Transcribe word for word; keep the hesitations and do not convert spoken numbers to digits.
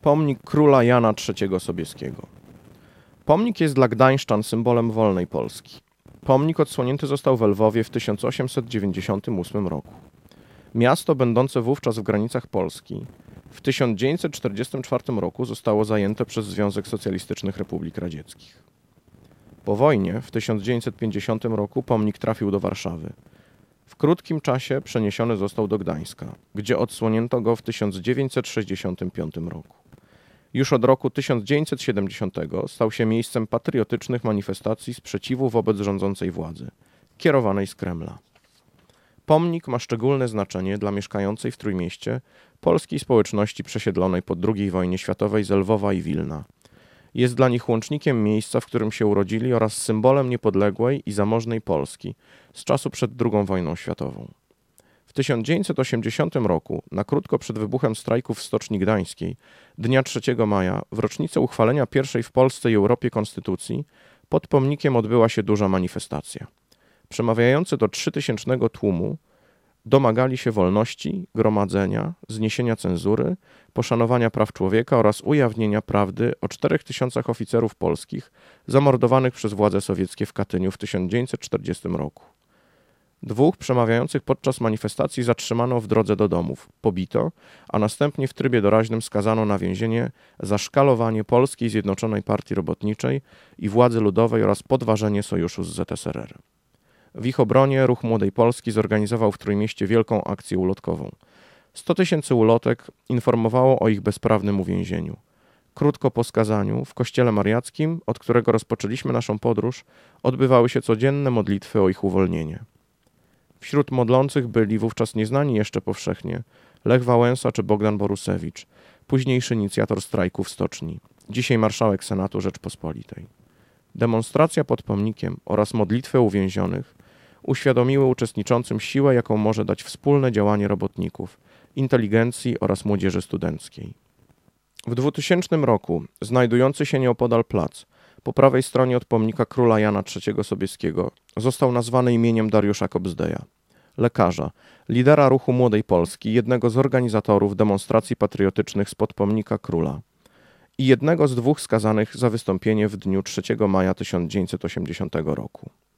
Pomnik króla Jana trzeciego Sobieskiego. Pomnik jest dla gdańszczan symbolem wolnej Polski. Pomnik odsłonięty został we Lwowie w tysiąc osiemset dziewięćdziesiątym ósmym roku. Miasto, będące wówczas w granicach Polski, w tysiąc dziewięćset czterdziestym czwartym roku zostało zajęte przez Związek Socjalistycznych Republik Radzieckich. Po wojnie, w tysiąc dziewięćset pięćdziesiątym roku, pomnik trafił do Warszawy. W krótkim czasie przeniesiony został do Gdańska, gdzie odsłonięto go w tysiąc dziewięćset sześćdziesiątym piątym roku. Już od roku tysiąc dziewięćset siedemdziesiątego stał się miejscem patriotycznych manifestacji sprzeciwu wobec rządzącej władzy, kierowanej z Kremla. Pomnik ma szczególne znaczenie dla mieszkającej w Trójmieście polskiej społeczności przesiedlonej po drugiej wojnie światowej z Lwowa i Wilna. Jest dla nich łącznikiem miejsca, w którym się urodzili, oraz symbolem niepodległej i zamożnej Polski z czasu przed drugą wojną światową. W tysiąc dziewięćset osiemdziesiątym roku, na krótko przed wybuchem strajków w Stoczni Gdańskiej, dnia trzeciego maja, w rocznicę uchwalenia pierwszej w Polsce i Europie konstytucji, pod pomnikiem odbyła się duża manifestacja. Przemawiający do trzytysięcznego tłumu domagali się wolności, gromadzenia, zniesienia cenzury, poszanowania praw człowieka oraz ujawnienia prawdy o czterech tysiącach oficerów polskich zamordowanych przez władze sowieckie w Katyniu w tysiąc dziewięćset czterdziestym roku. Dwóch przemawiających podczas manifestacji zatrzymano w drodze do domów, pobito, a następnie w trybie doraźnym skazano na więzienie za szkalowanie Polskiej Zjednoczonej Partii Robotniczej i władzy ludowej oraz podważenie sojuszu z Z S R R. W ich obronie Ruch Młodej Polski zorganizował w Trójmieście wielką akcję ulotkową. sto tysięcy ulotek informowało o ich bezprawnym uwięzieniu. Krótko po skazaniu, w kościele mariackim, od którego rozpoczęliśmy naszą podróż, odbywały się codzienne modlitwy o ich uwolnienie. Wśród modlących byli wówczas nieznani jeszcze powszechnie Lech Wałęsa czy Bogdan Borusewicz, późniejszy inicjator strajku w Stoczni, dzisiaj marszałek Senatu Rzeczpospolitej. Demonstracja pod pomnikiem oraz modlitwy uwięzionych uświadomiły uczestniczącym siłę, jaką może dać wspólne działanie robotników, inteligencji oraz młodzieży studenckiej. W dwutysięcznym roku, znajdujący się nieopodal plac, po prawej stronie od pomnika króla Jana trzeciego Sobieskiego, został nazwany imieniem Dariusza Kobzdeja, lekarza, lidera Ruchu Młodej Polski, jednego z organizatorów demonstracji patriotycznych spod pomnika króla i jednego z dwóch skazanych za wystąpienie w dniu trzeciego maja tysiąc dziewięćset osiemdziesiątego roku.